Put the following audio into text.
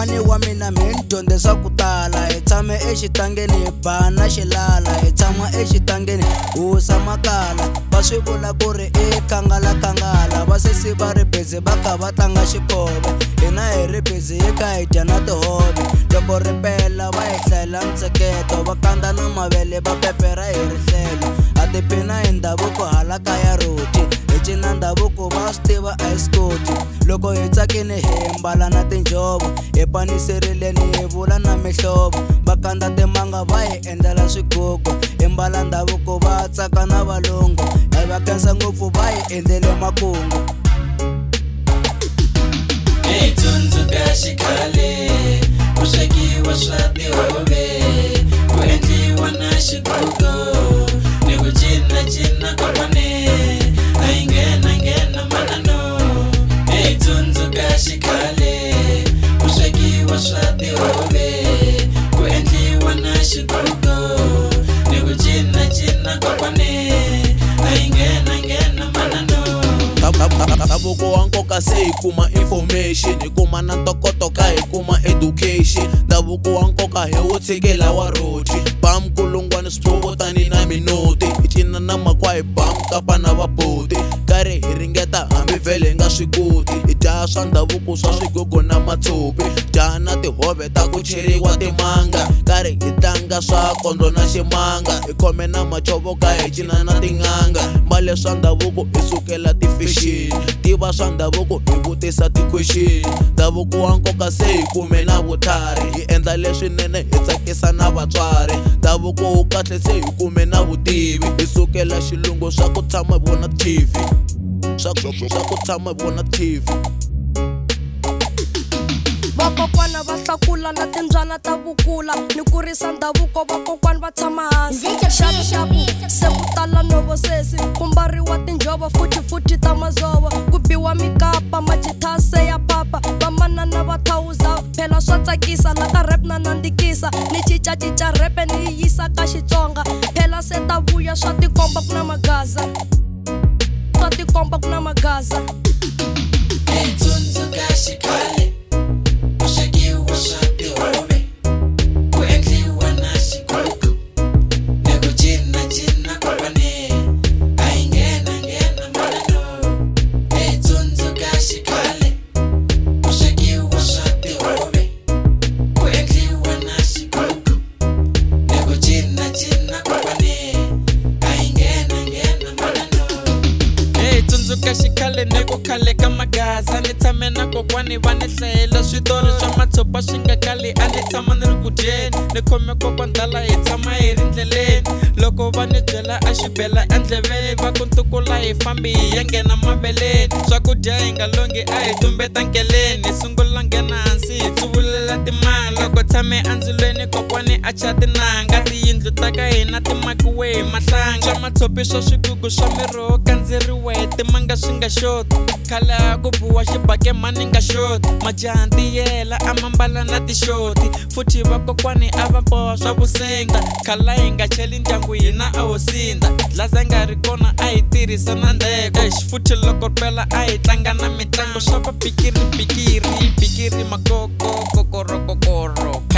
kokwani wa mina mi ni dyondzisa ku tala hi tshame exitangeni hi bana xilala hi tshama exitangeni husa makala va swi vula ku ri i khangalakangala vasesi va ri busy va kha va tlanga xikove hina hi ri busy hi kha hi dya na tihove loko ri pela va hi hlayela mitsheketo va kandza na mavele va pepera hi rihlelo a tiphina hi ndhavuko hala kaya roti hi cina ndhavuko va swi tiva a hi swi koti loko hi tsakini hi mbala na tinjhovo hi paniserileni hi vula na mihlovo va kandza timanga va hi endlela swigugu hi mbala ndhavuko va tsaka na valungu hi va khensa ngopfu va hi endlele makungu Hey tsundzuka xikhale ku swekiwa swa tihove ku endliwa na xigugu ni ku cinacina kokwane a yi nghena manano hey tsundzuka xikhale ku swekiwa swa tihove ku endliwa na xigugu ni ku cinacina kokwane a yi nghena manano ndhavuko wa nkoka se hi kuma information hi kuma na ntokoto ka hi kuma education ndhavuko wa nkoka hi wo tshikela wa roti bam kulungwani swipfuvo tani na minoti hi cina na makwa hi bam kapa na vaboti karhi hi ringeta hambi vhele hi nga swi koti hi dya swa ndhavuko swa swigugu na matshopi dya na tihove ta ku cheriwa timanga karhi hi tlanga swa kondlo na ximanga hi khome na machovo ka hi cina na tin'anga mbale swa ndhavuko hi sukela tifexini tiva swa ndhavuko hi vutisa ti-question ndhavuko wa nkoka se hi kume na vutlhari hi endla leswinene hi tsakisa na vatswari ndhavuko wu kahle se hi kume na vutivi hi sukela xilungu swa ku tshama hi vona TV swa ku tshama hi vona TV vakokwana va hlakula na timbyana ta vukula ni kurisa ndhavuko vakokwana va tshama hansi xavuxavu se ku tala no vosesi ku mbariwa tinjhovo futhi ta mazova ku biwa mikapa majithase ya papa vamanana va thawuza phela swa tsakisa la ka rap na nandzikisa ni cincacinca repe ni yi yisa ka Xitsonga phela se ta vuya swa tikomba ku na magaza swa tikomba ku na magaza hey tsundzuka xikhale ku swekiwa swa tihove ku endliwa na xigugu ni ku cinacina kokwane a yi nghena manano hey tsundzuka xikhale ku swekiwa swa tihove ku endliwa na xigugu ni ku cinacina kokwane a yi nghena manano hey tsundzuka xikhale ni ku khale ka magaza ni tshame na kokwani va ni hlayela switori swa matshopa swi nga kali a ni tshama ni ri ku dyeni ni khome kokwandlala hi tshama hi ri ndleleni loko va ni byela a xi bela endleveni va ku ntukula hi fambi hi ya nghena maveleni swakudya hi nga longi a hi tumbeta nkeleni hi sungula nghena hansi hi tsuvulela timali loko tshame andzilweni kokwani a cha tinanga tiyindlu ta ka hina ti makiwe hi mahlanga swa matshopi swa swigugu swa miroho kandzeriwe timanga swi nga xoti khale a ku buwa xibake mani nga xoti majaha ntiyela a ma mbala na tixoti futhi vakokwani a va boha swa vusenga khala hi nga cheli ndyangu hina a ho sinda dlaza nga ri kona a hi tirhisa na ndleko futhi loko pela a hi tlanga na mitlangu swa va bikiri makoko kokorokokoro